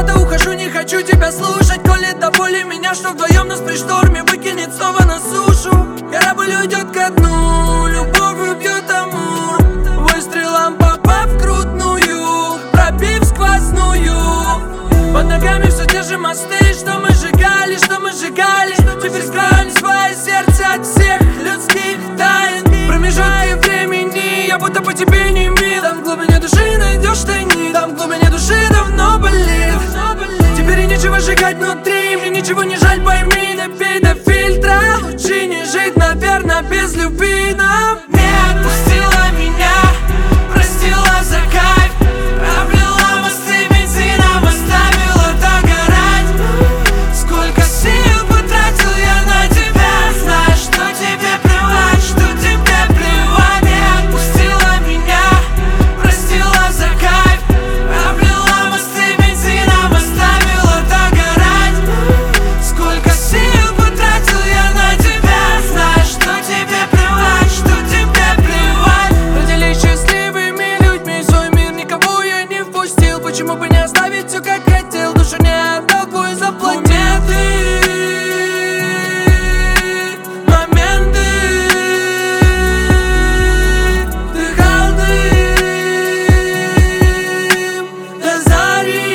куда-то ухожу, не хочу тебя слушать. Колет до боли меня, что вдвоем нас при шторме выкинет снова на сушу. Корабль уйдет ко дну, любовь убьет амур. Выстрелом попав в крутную, пробив сквозную. Под ногами все те же мосты, что мы сжигали, Теперь скроем свое сердце от всех людских тайн. Промежутки времени, я будто по тебе не мил. Там в глубине души найдешь тайник, там в глубине души давно болит. Теперь и нечего сжигать внутри, мне ничего не жаль, пойми, допей до фильтра. Лучше не жить, наверное, без любви нам. Не отпустила меня, простила за кайф, облила мосты бензином, оставила догорать. Сколько сил потратил я на тебя, знаешь, что тебе плевать, что тебе плевать. Не отпустила меня, простила за кайф, облила мосты бензином, оставила догорать. Сколько сил потратил я на тебя, знаешь, что тебе плевать, что тебе плевать. Родились счастливыми людьми, в свой мир никого я не впустил. Почему бы не оставить все как хотел, душу не отдал, твой заплатил. Моменты, вдыхал дым до зари.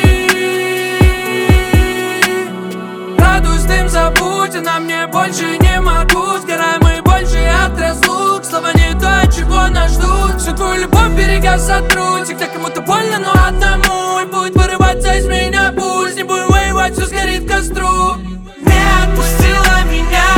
Радуюсь, дым забудь, а на мне больше не могу. Сгораем мы больше от разлук, слова не то, чего нас ждут. Всю твою любовь берега сотрут, всегда кому-то больно, но одному. И будет вырываться из меня пульс, не будем воевать, все сгорит к костру. Не отпустила меня,